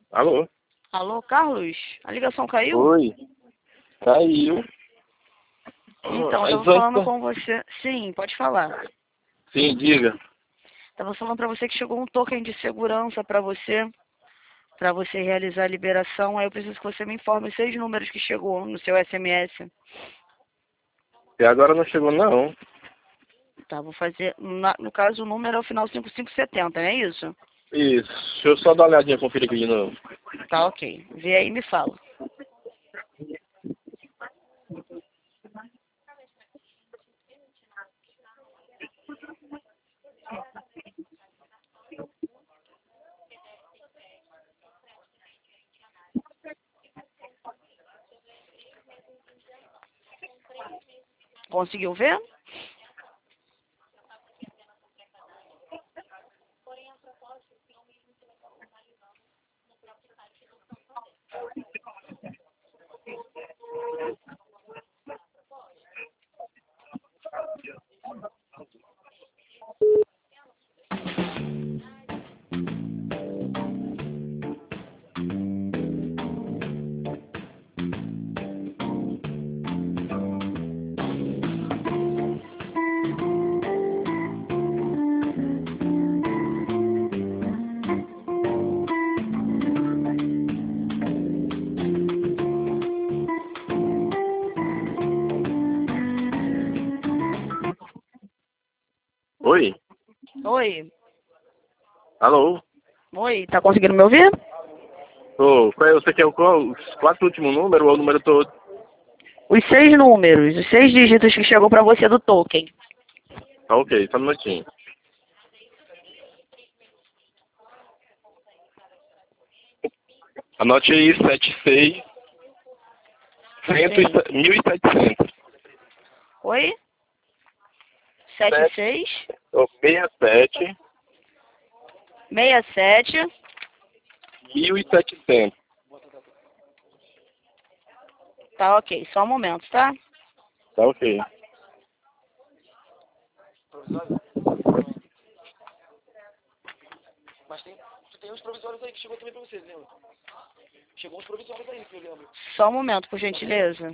Alô? Alô, Carlos? A ligação caiu? Oi. Caiu. Então, eu Mas tava falando antes... com você. Sim, pode falar. Sim, diga. Tava falando pra você que chegou um token de segurança pra você realizar a liberação. Aí eu preciso que você me informe os 6 números que chegou no seu SMS. E agora não chegou, não. Tá, vou fazer. No caso, o número é o final 5570, não é isso? Isso. Deixa eu só dar uma olhadinha, conferir aqui de novo. Tá, ok. Vê aí e me fala. Conseguiu ver? Oi? Oi. Alô? Oi, tá conseguindo me ouvir? Ô, você quer os 4 últimos números ou o número todo? Os 6 números, os 6 dígitos que chegou pra você do token. Tá ok, só um minutinho. Anote aí 76, Sim. 1700. Oi? 76 67, 67. 1700. Tá, ok. Só um momento, tá? Tá ok. Mas tem uns provisórios aí que chegou também pra vocês, lembra? Chegou uns provisórios aí, que eu lembro. Só um momento, por gentileza.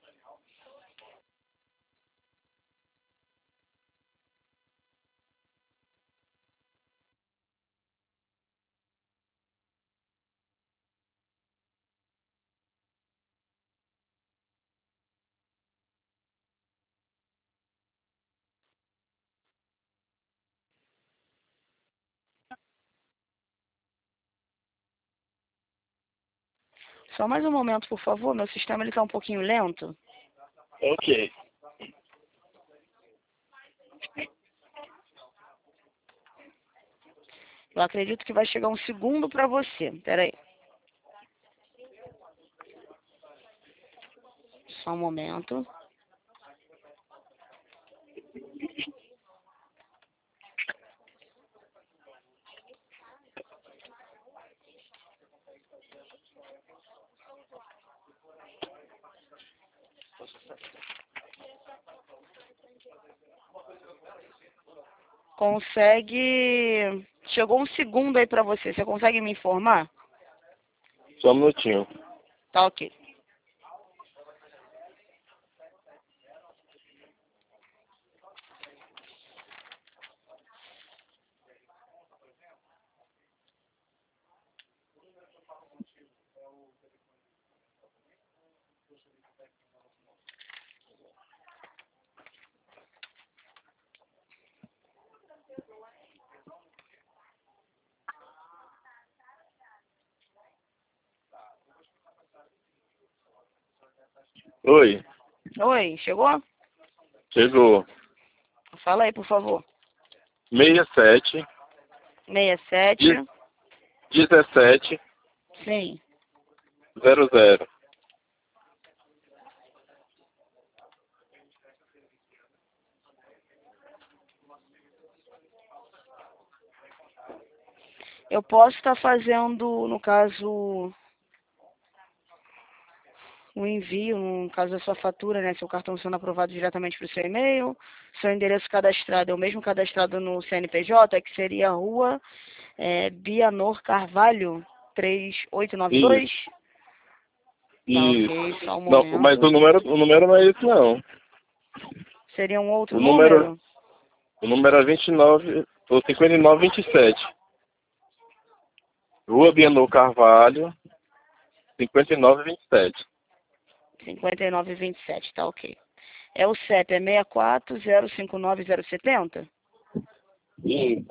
Só mais um momento, por favor. Meu sistema ele tá um pouquinho lento. Ok. Eu acredito que vai chegar um segundo pra você. Pera aí. Só um momento. Consegue... Chegou um segundo aí pra você. Você consegue me informar? Só um minutinho. Tá, ok. Oi. Oi, chegou? Chegou. Fala aí, por favor. 67, 67. 17, Sim. 00. Eu posso estar fazendo, no caso, um envio, no caso da sua fatura, né? Seu cartão sendo aprovado diretamente para o seu e-mail. Seu endereço cadastrado é o mesmo cadastrado no CNPJ, que seria a rua Bianor Carvalho. 3892? Tá, Isso. ok, só um Não, momento. mas o número não é esse, não. Seria um outro O número, número? o número é 29, ou 5927. Rua Bienô Carvalho, 5927. 5927, tá ok. É o CEP, é 6405970? Isso.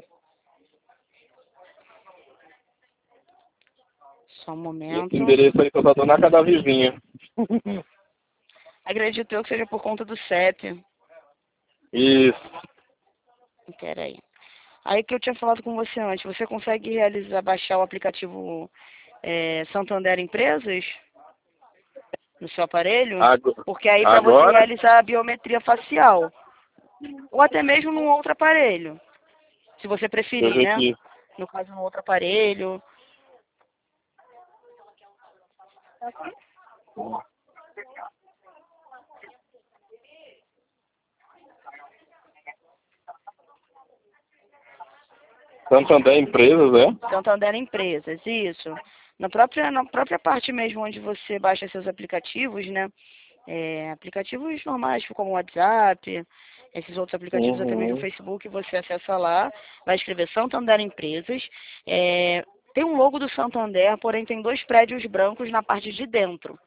Só um E esse momento. endereço aí que eu tô dando na casa da vizinha. Acredito eu que seja por conta do CEP. Isso. Peraí. Aí que eu tinha falado com você antes, você consegue baixar o aplicativo Santander Empresas no seu aparelho? Porque aí para você Agora, realizar a biometria facial, ou até mesmo num outro aparelho, se você deixa eu preferir, ver né? aqui. No caso, num outro aparelho. Santander Empresas, né? Santander Empresas, isso. Na própria parte mesmo onde você baixa seus aplicativos, né? Aplicativos normais, tipo como o WhatsApp, esses outros aplicativos, até mesmo o Uhum. Facebook, você acessa lá, vai escrever Santander Empresas. Tem um logo do Santander, porém tem 2 prédios brancos na parte de dentro.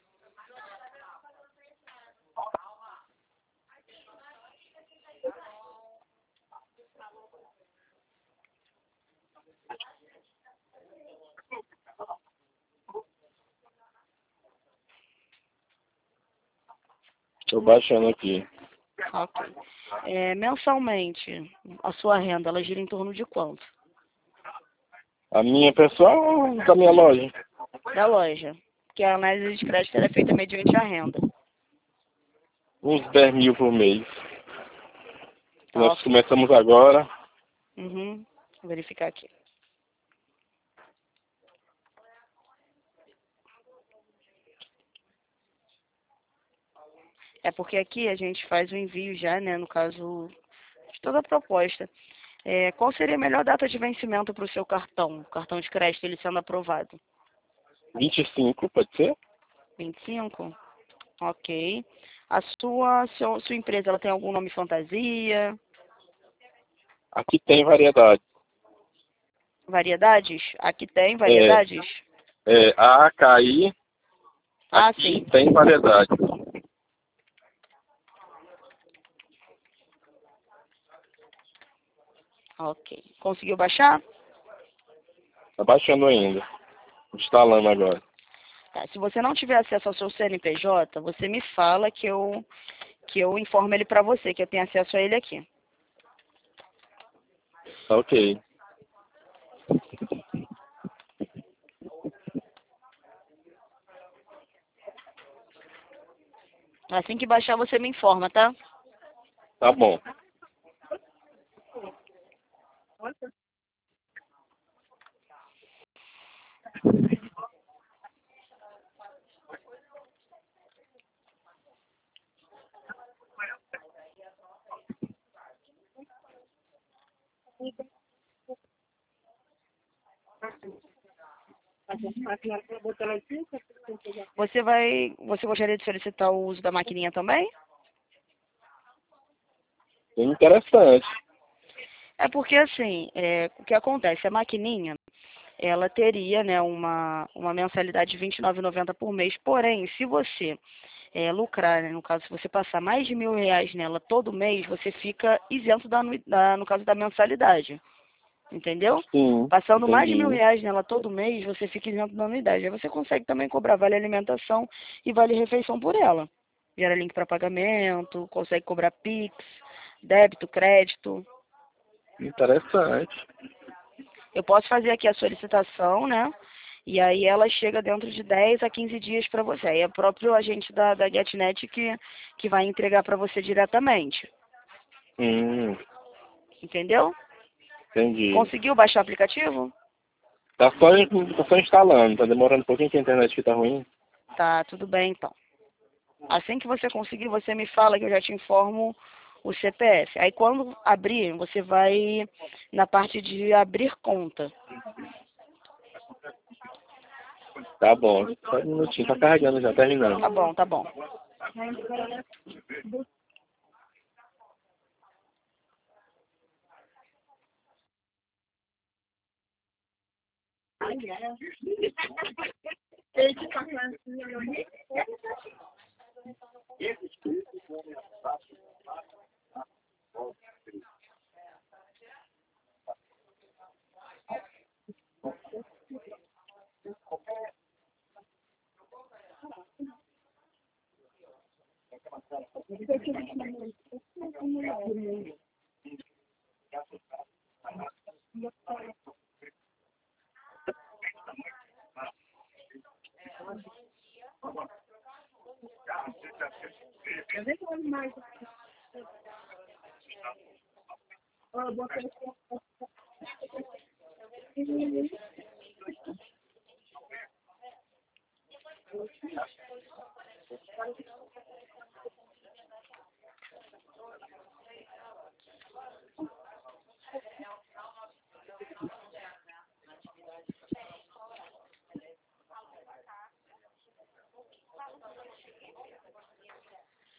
Tô baixando aqui. Ok. Mensalmente, a sua renda, ela gira em torno de quanto? A minha pessoal da minha loja. Da loja. Que a análise de crédito ela é feita mediante a renda. Uns 10 mil por mês. Tá, Nós ok. começamos agora. Uhum. Vou verificar aqui. É porque aqui a gente faz o envio já, né? No caso de toda a proposta. Qual seria a melhor data de vencimento para o seu cartão de crédito, ele sendo aprovado? 25, pode ser? 25? Ok. A sua empresa, ela tem algum nome fantasia? Aqui tem variedade. Variedades? Aqui tem É, variedades? a AKI, Ah, aqui sim. tem variedade. Ok. Conseguiu baixar? Tá baixando ainda. Instalando agora. Tá. Se você não tiver acesso ao seu CNPJ, você me fala que eu informo ele para você, que eu tenho acesso a ele aqui. Tá ok. Assim que baixar, você me informa, tá? Tá bom. Você gostaria de solicitar o uso da maquininha também? Bem interessante. É porque assim, o que acontece, a maquininha, ela teria, né, uma mensalidade de R$ 29,90 por mês, porém, se você lucrar, né, no caso, se você passar mais de R$ 1.000 nela todo mês, você fica isento no caso da mensalidade, entendeu? Sim, Passando mais de entendi. R$ 1.000 nela todo mês, você fica isento da anuidade. Aí você consegue também cobrar vale alimentação e vale refeição por ela. Gera link para pagamento, consegue cobrar Pix, débito, crédito. Interessante. Eu posso fazer aqui a solicitação, né? E aí ela chega dentro de 10 a 15 dias para você. Aí é o próprio agente da GetNet que vai entregar para você diretamente. Hum, Entendeu? entendi. Conseguiu baixar o aplicativo? Tá só instalando. Tá demorando um pouquinho que a internet aqui tá ruim. Tá, tudo bem então. Assim que você conseguir, você me fala que eu já te informo o CPF. Aí quando abrir, você vai na parte de abrir conta. Tá bom. Só um minutinho, tá carregando já, terminando. Tá bom, tá bom.